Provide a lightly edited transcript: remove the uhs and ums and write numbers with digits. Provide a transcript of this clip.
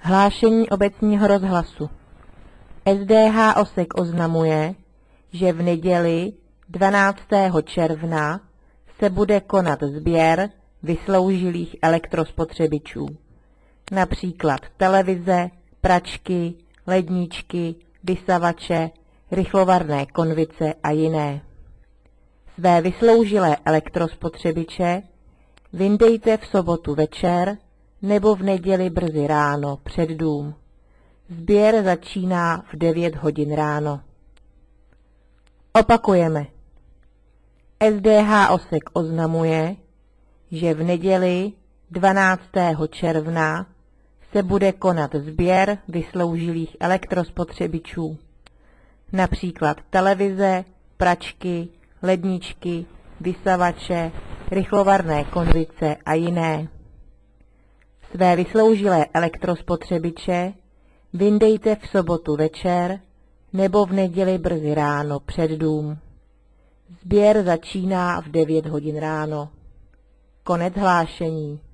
Hlášení obecního rozhlasu. SDH Osek oznamuje, že v neděli 12. června se bude konat sběr vysloužilých elektrospotřebičů, například televize, pračky, ledničky, vysavače, rychlovarné konvice a jiné. Své vysloužilé elektrospotřebiče vyndejte v sobotu večer nebo v neděli brzy ráno před dům. Sběr začíná v 9 hodin ráno. Opakujeme. SDH Osek oznamuje, že v neděli 12. června se bude konat sběr vysloužilých elektrospotřebičů, například televize, pračky, ledničky, vysavače, rychlovarné konvice a jiné. Své vysloužilé elektrospotřebiče vyndejte v sobotu večer nebo v neděli brzy ráno před dům. Sběr začíná v 9 hodin ráno. Konec hlášení.